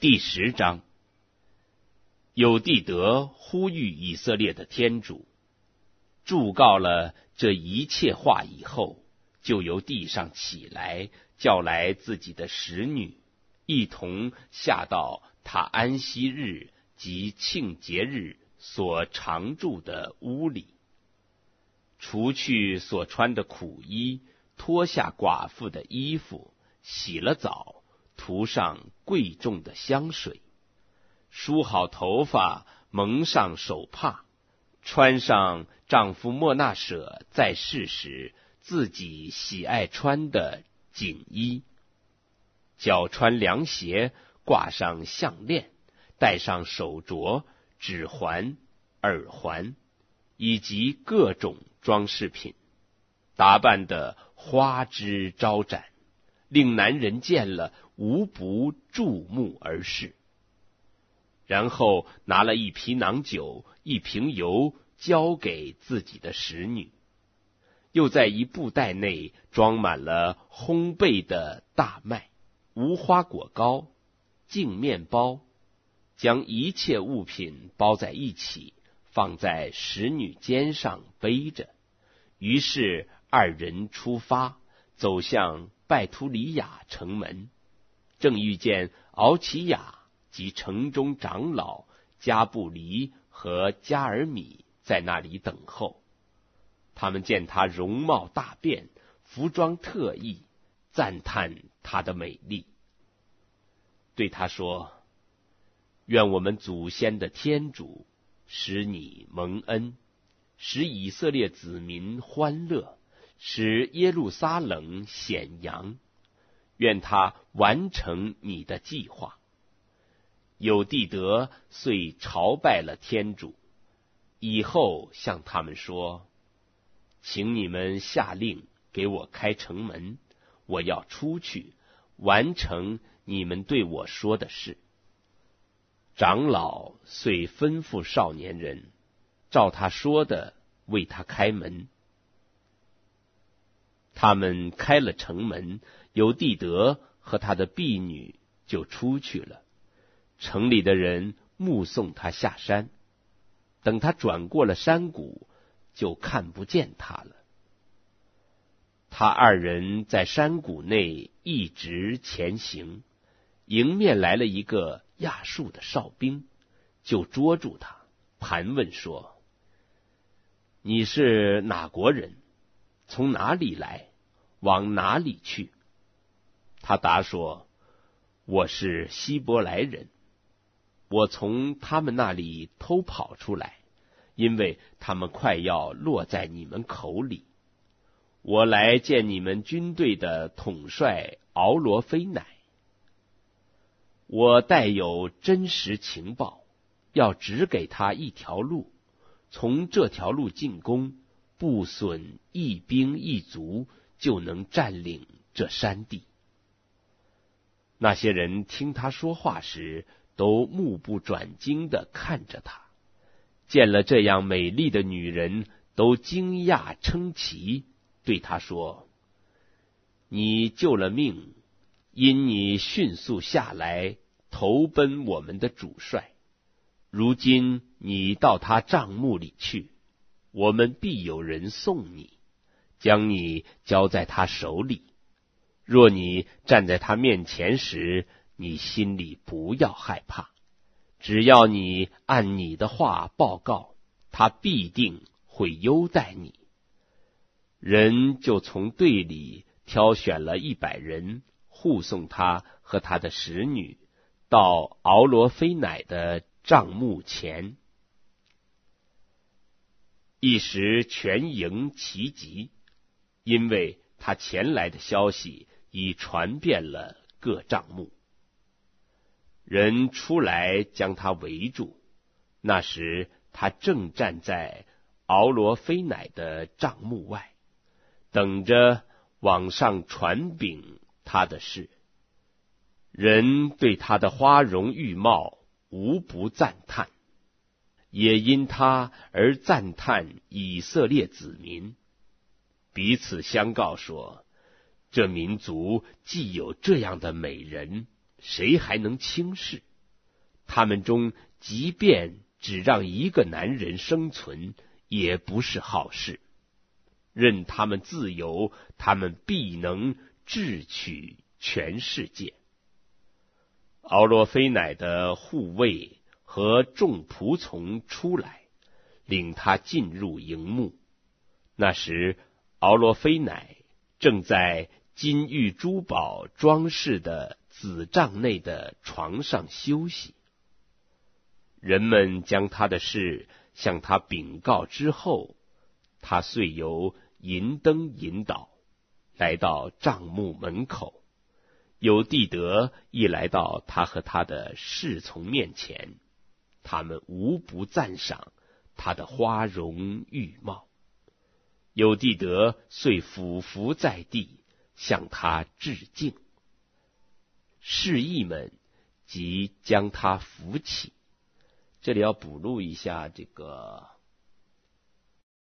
第10章，有地德呼吁以色列的天主，祝告了这一切话以后，就由地上起来，叫来自己的使女，一同下到他安息日及庆节日所常住的屋里，除去所穿的苦衣，脱下寡妇的衣服，洗了澡，涂上贵重的香水，梳好头发，蒙上手帕，穿上丈夫莫纳舍在世时自己喜爱穿的锦衣，脚穿凉鞋，挂上项链，戴上手镯、指环、耳环，以及各种装饰品，打扮得花枝招展，令男人见了无不注目而视。然后拿了一皮囊酒、一瓶油，交给自己的使女，又在一布袋内装满了烘焙的大麦、无花果糕、净面包，将一切物品包在一起，放在使女肩上背着。于是二人出发，走向拜图里亚城门，正遇见敖奇亚及城中长老加布黎和加尔米在那里等候。他们见他容貌大变，服装特异，赞叹他的美丽，对他说：愿我们祖先的天主使你蒙恩，使以色列子民欢乐，使耶路撒冷显扬，愿他完成你的计划。有地德遂朝拜了天主，以后向他们说：请你们下令给我开城门，我要出去，完成你们对我说的事。长老遂吩咐少年人，照他说的为他开门。他们开了城门，有地德和他的婢女就出去了。城里的人目送他下山，等他转过了山谷，就看不见他了。他二人在山谷内一直前行，迎面来了一个亚述的哨兵，就捉住他，盘问说：你是哪国人？从哪里来？往哪里去？他答说：我是希伯来人，我从他们那里偷跑出来，因为他们快要落在你们口里。我来见你们军队的统帅敖罗菲乃。我带有真实情报，要指给他一条路，从这条路进攻，不损一兵一卒，就能占领这山地。那些人听他说话时，都目不转睛地看着他，见了这样美丽的女人，都惊讶称奇，对他说：你救了命，因你迅速下来投奔我们的主帅，如今你到他帐幕里去，我们必有人送你，将你交在他手里。若你站在他面前时，你心里不要害怕，只要你按你的话报告，他必定会优待你。人就从队里挑选了100人，护送他和他的使女到敖罗菲乃的帐幕前。一时全营齐集，因为他前来的消息已传遍了各帐幕。人出来将他围住，那时他正站在敖罗菲乃的帐幕外，等着往上传禀他的事。人对他的花容玉貌无不赞叹，也因他而赞叹以色列子民，彼此相告说：这民族既有这样的美人，谁还能轻视？ 他们中即便只让一个男人生存，也不是好事。任他们自由，他们必能智取全世界。敖罗菲乃的护卫和众仆从出来，领他进入营幕。那时敖罗菲乃正在金玉珠宝装饰的紫帐内的床上休息。人们将他的事向他禀告之后，他遂由银灯引导，来到帐幕门口。有地德一来到他和他的侍从面前，他们无不赞赏他的花容玉貌。有地德遂俯伏在地，向他致敬。侍役们即将他扶起。这里要补录一下这个